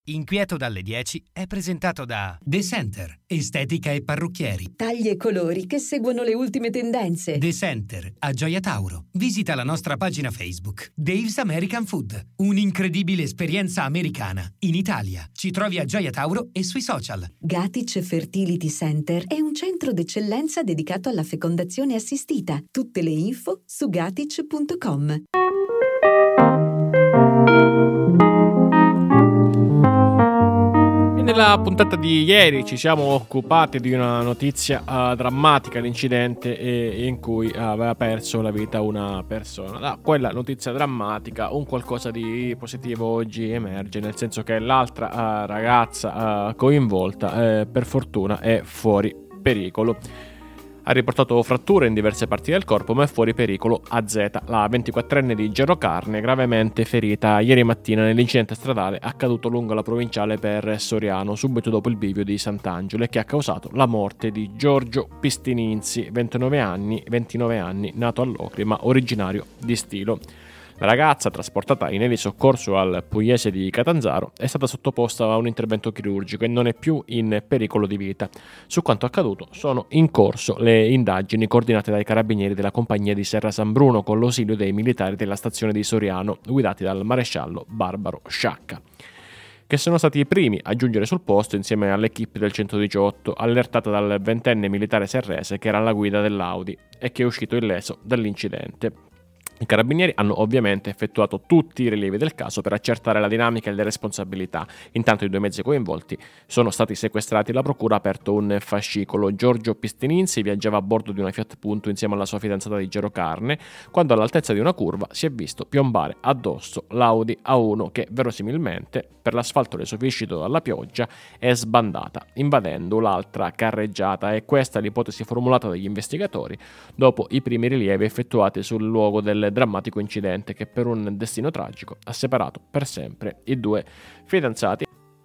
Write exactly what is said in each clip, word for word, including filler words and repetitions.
Inquieto dalle dieci è presentato da The Center, estetica e parrucchieri. Tagli e colori che seguono le ultime tendenze. The Center, a Gioia Tauro. Visita la nostra pagina Facebook. Dave's American Food, un'incredibile esperienza americana in Italia. Ci trovi a Gioia Tauro e sui social. Gatic Fertility Center è un centro d'eccellenza dedicato alla fecondazione assistita. Tutte le info su gatic punto com. Nella puntata di ieri ci siamo occupati di una notizia uh, drammatica, l'incidente e, in cui uh, aveva perso la vita una persona. Da quella notizia drammatica un qualcosa di positivo oggi emerge, nel senso che l'altra uh, ragazza uh, coinvolta uh, per fortuna è fuori pericolo. Ha riportato fratture in diverse parti del corpo, ma è fuori pericolo A Z, la ventiquattrenne di Gerocarne, gravemente ferita ieri mattina nell'incidente stradale accaduto lungo la provinciale per Soriano, subito dopo il bivio di Sant'Angelo, e che ha causato la morte di Giorgio Pistininzi, ventinove anni, ventinove anni, nato a Locri, ma originario di Stilo. La ragazza, trasportata in elisoccorso al Pugliese di Catanzaro, è stata sottoposta a un intervento chirurgico e non è più in pericolo di vita. Su quanto accaduto sono in corso le indagini coordinate dai carabinieri della compagnia di Serra San Bruno con l'ausilio dei militari della stazione di Soriano, guidati dal maresciallo Barbaro Sciacca, che sono stati i primi a giungere sul posto insieme all'equipe del centodiciotto, allertata dal ventenne militare serrese che era alla guida dell'Audi e che è uscito illeso dall'incidente. I carabinieri hanno ovviamente effettuato tutti i rilievi del caso per accertare la dinamica e le responsabilità. Intanto i due mezzi coinvolti sono stati sequestrati e la procura ha aperto un fascicolo. Giorgio Pistininzi viaggiava a bordo di una Fiat Punto insieme alla sua fidanzata di Gerocarne quando all'altezza di una curva si è visto piombare addosso l'Audi A uno che verosimilmente, per l'asfalto resuscitato dalla pioggia, è sbandata, invadendo l'altra carreggiata. È questa l'ipotesi formulata dagli investigatori dopo i primi rilievi effettuati sul luogo del drammatico incidente che per un destino tragico ha separato per sempre i due fidanzati.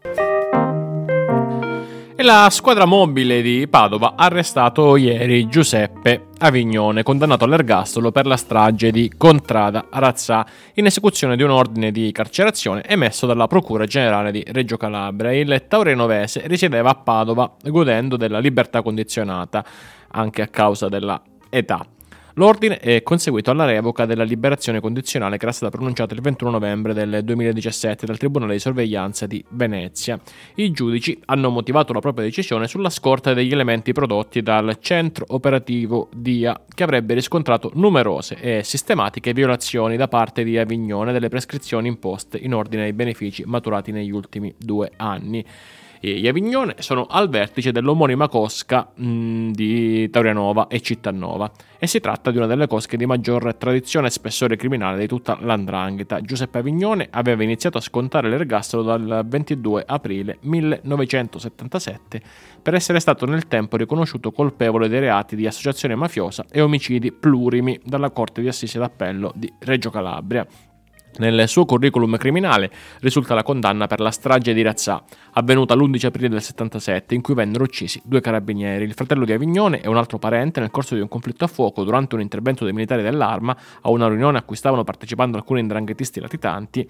E la squadra mobile di Padova ha arrestato ieri Giuseppe Avignone, condannato all'ergastolo per la strage di Contrada Razzà, in esecuzione di un ordine di carcerazione emesso dalla Procura Generale di Reggio Calabria. Il taurenovese risiedeva a Padova godendo della libertà condizionata, anche a causa della età. L'ordine è conseguito alla revoca della liberazione condizionale che era stata pronunciata il ventuno novembre del duemiladiciassette dal Tribunale di Sorveglianza di Venezia. I giudici hanno motivato la propria decisione sulla scorta degli elementi prodotti dal centro operativo D I A, che avrebbe riscontrato numerose e sistematiche violazioni da parte di Avignone delle prescrizioni imposte in ordine ai benefici maturati negli ultimi due anni. Gli Avignone sono al vertice dell'omonima cosca mh, di Taurianova e Cittanova e si tratta di una delle cosche di maggior tradizione e spessore criminale di tutta l'Andrangheta. Giuseppe Avignone aveva iniziato a scontare l'ergastolo dal ventidue aprile millenovecentosettantasette per essere stato nel tempo riconosciuto colpevole dei reati di associazione mafiosa e omicidi plurimi dalla Corte di Assise d'Appello di Reggio Calabria. Nel suo curriculum criminale risulta la condanna per la strage di Razzà, avvenuta l'undici aprile del settantasette, in cui vennero uccisi due carabinieri, il fratello di Avignone e un altro parente, nel corso di un conflitto a fuoco durante un intervento dei militari dell'Arma a una riunione a cui stavano partecipando alcuni ndranghetisti latitanti.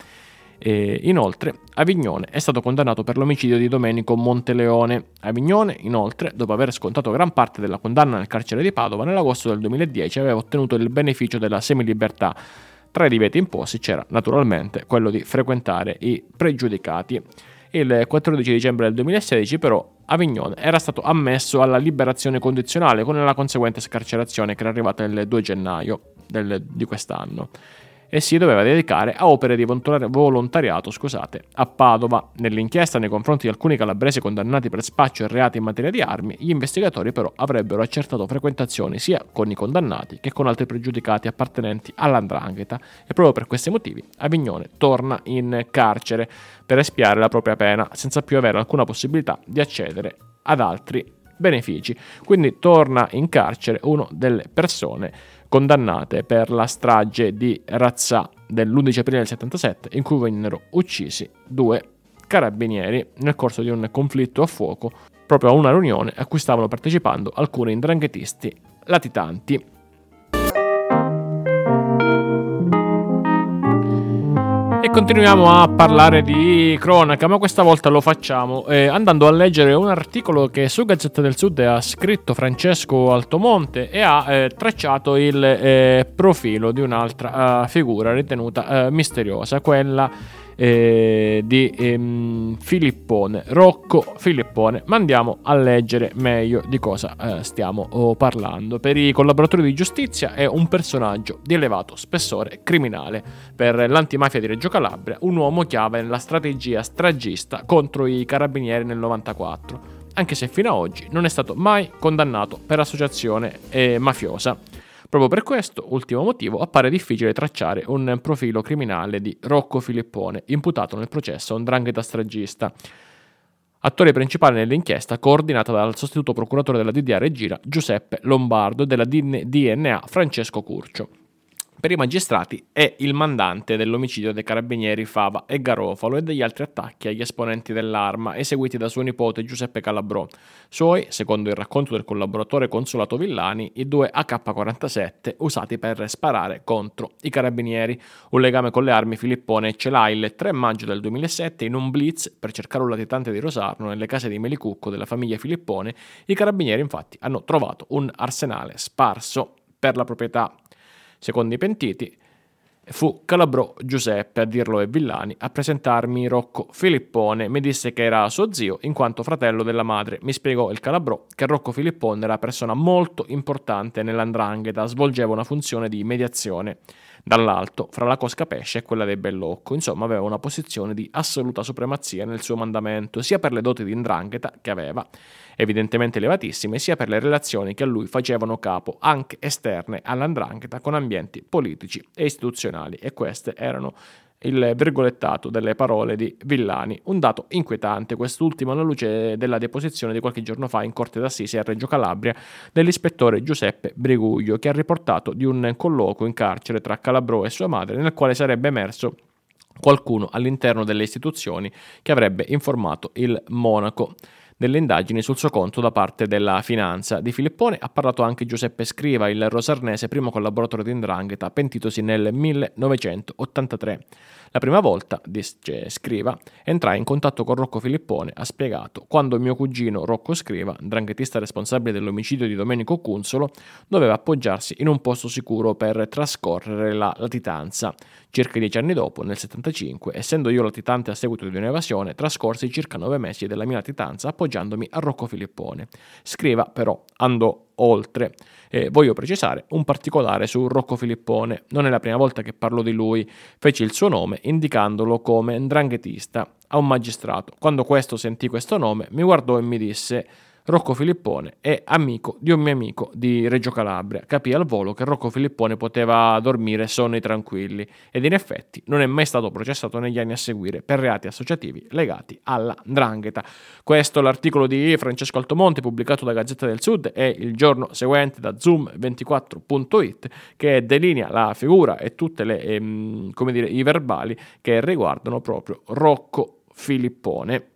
E inoltre Avignone è stato condannato per l'omicidio di Domenico Monteleone. Avignone, inoltre, dopo aver scontato gran parte della condanna nel carcere di Padova, nell'agosto del duemiladieci aveva ottenuto il beneficio della semilibertà. Tra i divieti imposti c'era naturalmente quello di frequentare i pregiudicati. Il quattordici dicembre del duemilasedici però Avignone era stato ammesso alla liberazione condizionale con la conseguente scarcerazione che era arrivata il due gennaio del, di quest'anno e si doveva dedicare a opere di volontariato scusate, a Padova. Nell'inchiesta nei confronti di alcuni calabresi condannati per spaccio e reati in materia di armi, gli investigatori però avrebbero accertato frequentazioni sia con i condannati che con altri pregiudicati appartenenti all'Andrangheta e proprio per questi motivi Avignone torna in carcere per espiare la propria pena senza più avere alcuna possibilità di accedere ad altri benefici. Quindi torna in carcere una delle persone condannate per la strage di Razzà dell'undici aprile del settantasette, in cui vennero uccisi due carabinieri nel corso di un conflitto a fuoco proprio a una riunione a cui stavano partecipando alcuni ndranghetisti latitanti. E continuiamo a parlare di cronaca, ma questa volta lo facciamo eh, andando a leggere un articolo che su Gazzetta del Sud ha scritto Francesco Altomonte e ha eh, tracciato il eh, profilo di un'altra uh, figura ritenuta uh, misteriosa, quella eh, di ehm, Filippone, Rocco Filippone. Ma andiamo a leggere meglio di cosa eh, stiamo oh, parlando. Per i collaboratori di giustizia è un personaggio di elevato spessore criminale. Per l'antimafia di Reggio Calabria, un uomo chiave nella strategia stragista contro i carabinieri nel novantaquattro, anche se fino ad oggi non è stato mai condannato per associazione eh, mafiosa. Proprio per questo ultimo motivo appare difficile tracciare un profilo criminale di Rocco Filippone, imputato nel processo 'ndrangheta stragista. Attore principale nell'inchiesta coordinata dal sostituto procuratore della D D A Regina Giuseppe Lombardo e della D N A Francesco Curcio. Per i magistrati è il mandante dell'omicidio dei carabinieri Fava e Garofalo e degli altri attacchi agli esponenti dell'Arma eseguiti da suo nipote Giuseppe Calabrò. Suoi, secondo il racconto del collaboratore Consolato Villani, i due A K quarantasette usati per sparare contro i carabinieri. Un legame con le armi Filippone ce l'ha il tre maggio del duemilasette in un blitz per cercare un latitante di Rosarno nelle case di Melicucco della famiglia Filippone. I carabinieri infatti hanno trovato un arsenale sparso per la proprietà. Secondo i pentiti, fu Calabrò Giuseppe a dirlo e Villani a presentarmi Rocco Filippone. Mi disse che era suo zio in quanto fratello della madre. Mi spiegò il Calabrò che Rocco Filippone era persona molto importante nell'andrangheta, svolgeva una funzione di mediazione dall'alto fra la cosca pesce e quella dei Bellocco. Insomma, aveva una posizione di assoluta supremazia nel suo mandamento, sia per le doti di 'ndrangheta che aveva, evidentemente elevatissime, sia per le relazioni che a lui facevano capo, anche esterne all'andrangheta, con ambienti politici e istituzionali. E queste erano il virgolettato delle parole di Villani. Un dato inquietante, quest'ultimo alla luce della deposizione di qualche giorno fa in corte d'assise a Reggio Calabria dell'ispettore Giuseppe Briguglio, che ha riportato di un colloquio in carcere tra Calabrò e sua madre nel quale sarebbe emerso qualcuno all'interno delle istituzioni che avrebbe informato il Monaco delle indagini sul suo conto da parte della finanza. Di Filippone ha parlato anche Giuseppe Scriva, il rosarnese primo collaboratore di 'ndrangheta, pentitosi nel millenovecentottantatré. La prima volta, dice Scriva, entrai in contatto con Rocco Filippone, ha spiegato, quando mio cugino Rocco Scriva, 'ndranghetista responsabile dell'omicidio di Domenico Cunzolo, doveva appoggiarsi in un posto sicuro per trascorrere la latitanza. Circa dieci anni dopo, nel settantacinque, essendo io latitante a seguito di un'evasione, trascorsi circa nove mesi della mia latitanza appoggiandomi a Rocco Filippone. Scriva però andò oltre. E voglio precisare un particolare su Rocco Filippone. Non è la prima volta che parlo di lui. Feci il suo nome indicandolo come 'ndranghetista a un magistrato. Quando questo sentì questo nome mi guardò e mi disse: Rocco Filippone è amico di un mio amico di Reggio Calabria. Capì al volo che Rocco Filippone poteva dormire sonni tranquilli ed in effetti non è mai stato processato negli anni a seguire per reati associativi legati alla 'ndrangheta. Questo è l'articolo di Francesco Altomonte pubblicato da Gazzetta del Sud e il giorno seguente da zoom ventiquattro punto it, che delinea la figura e tutte le ehm, come dire, i verbali che riguardano proprio Rocco Filippone.